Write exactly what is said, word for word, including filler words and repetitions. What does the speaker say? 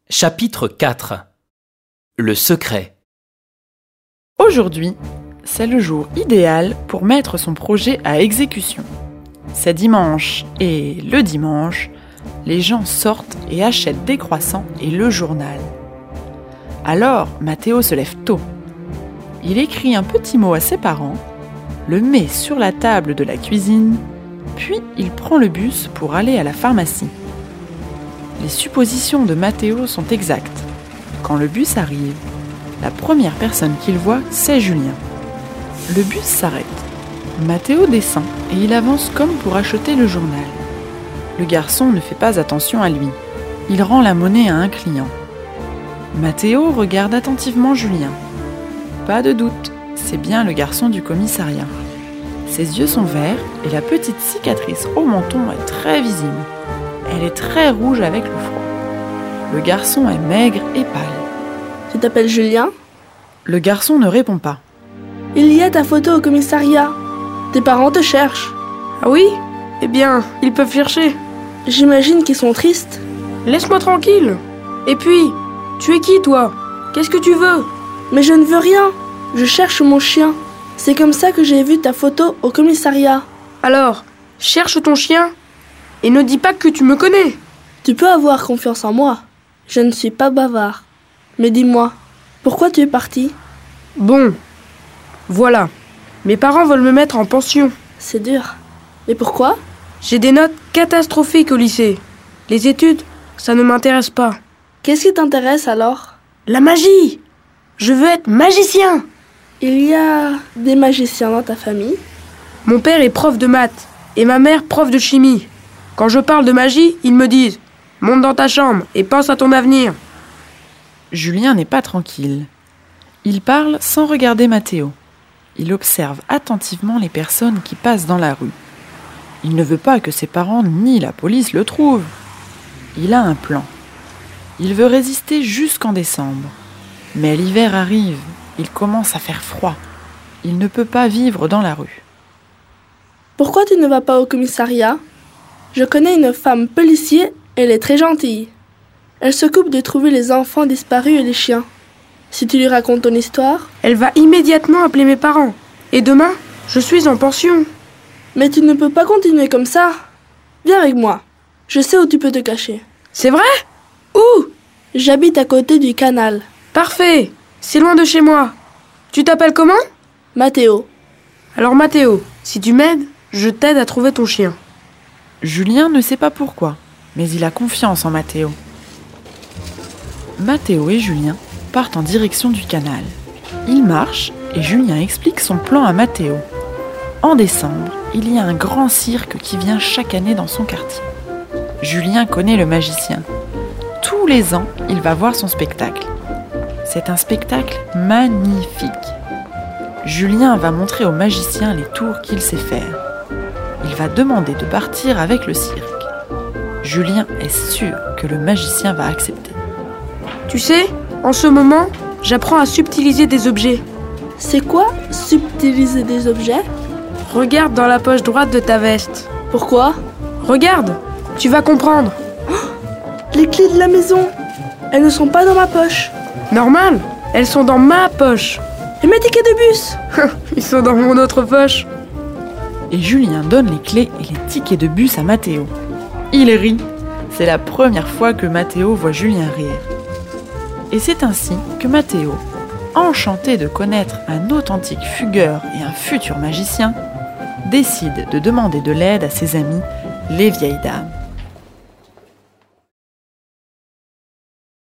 Chapitre quatre. Le secret. Aujourd'hui, c'est le jour idéal pour mettre son projet à exécution. C'est dimanche et le dimanche, les gens sortent et achètent des croissants et le journal. Alors, Matteo se lève tôt. Il écrit un petit mot à ses parents, le met sur la table de la cuisine, puis il prend le bus pour aller à la pharmacie. Les suppositions de Matteo sont exactes. Quand le bus arrive, la première personne qu'il voit, c'est Julien. Le bus s'arrête. Matteo descend et il avance comme pour acheter le journal. Le garçon ne fait pas attention à lui. Il rend la monnaie à un client. Matteo regarde attentivement Julien. Pas de doute, c'est bien le garçon du commissariat. Ses yeux sont verts et la petite cicatrice au menton est très visible. Elle est très rouge avec le froid. Le garçon est maigre et pâle. Tu t'appelles Julien ? Le garçon ne répond pas. Il y a ta photo au commissariat. Tes parents te cherchent. Ah oui ? Eh bien, ils peuvent chercher. J'imagine qu'ils sont tristes. Laisse-moi tranquille. Et puis, tu es qui toi ? Qu'est-ce que tu veux ? Mais je ne veux rien. Je cherche mon chien. C'est comme ça que j'ai vu ta photo au commissariat. Alors, cherche ton chien et ne dis pas que tu me connais. Tu peux avoir confiance en moi. Je ne suis pas bavard. Mais dis-moi, pourquoi tu es parti ? Bon, voilà. Mes parents veulent me mettre en pension. C'est dur. Et pourquoi ? J'ai des notes catastrophiques au lycée. Les études, ça ne m'intéresse pas. Qu'est-ce qui t'intéresse alors ? La magie ! Je veux être magicien ! Il y a des magiciens dans ta famille ? Mon père est prof de maths et ma mère prof de chimie. Quand je parle de magie, ils me disent « Monte dans ta chambre et pense à ton avenir ». Julien n'est pas tranquille. Il parle sans regarder Matteo. Il observe attentivement les personnes qui passent dans la rue. Il ne veut pas que ses parents ni la police le trouvent. Il a un plan. Il veut résister jusqu'en décembre. Mais l'hiver arrive. Il commence à faire froid. Il ne peut pas vivre dans la rue. Pourquoi tu ne vas pas au commissariat ? Je connais une femme policier, elle est très gentille. Elle s'occupe de trouver les enfants disparus et les chiens. Si tu lui racontes ton histoire... Elle va immédiatement appeler mes parents. Et demain, je suis en pension. Mais tu ne peux pas continuer comme ça. Viens avec moi. Je sais où tu peux te cacher. C'est vrai ? Où ? J'habite à côté du canal. Parfait. C'est loin de chez moi. Tu t'appelles comment ? Matteo. Alors Matteo, si tu m'aides, je t'aide à trouver ton chien. Julien ne sait pas pourquoi, mais il a confiance en Matteo. Matteo et Julien partent en direction du canal. Ils marchent et Julien explique son plan à Matteo. En décembre, il y a un grand cirque qui vient chaque année dans son quartier. Julien connaît le magicien. Tous les ans, il va voir son spectacle. C'est un spectacle magnifique. Julien va montrer au magicien les tours qu'il sait faire. Il va demander de partir avec le cirque. Julien est sûr que le magicien va accepter. Tu sais, en ce moment, j'apprends à subtiliser des objets. C'est quoi, subtiliser des objets ? Regarde dans la poche droite de ta veste. Pourquoi ? Regarde, tu vas comprendre. Oh, les clés de la maison, elles ne sont pas dans ma poche. Normal, elles sont dans ma poche. Et mes tickets de bus ? Ils sont dans mon autre poche. Et Julien donne les clés et les tickets de bus à Matteo. Il rit. C'est la première fois que Matteo voit Julien rire. Et c'est ainsi que Matteo, enchanté de connaître un authentique fugueur et un futur magicien, décide de demander de l'aide à ses amis, les vieilles dames.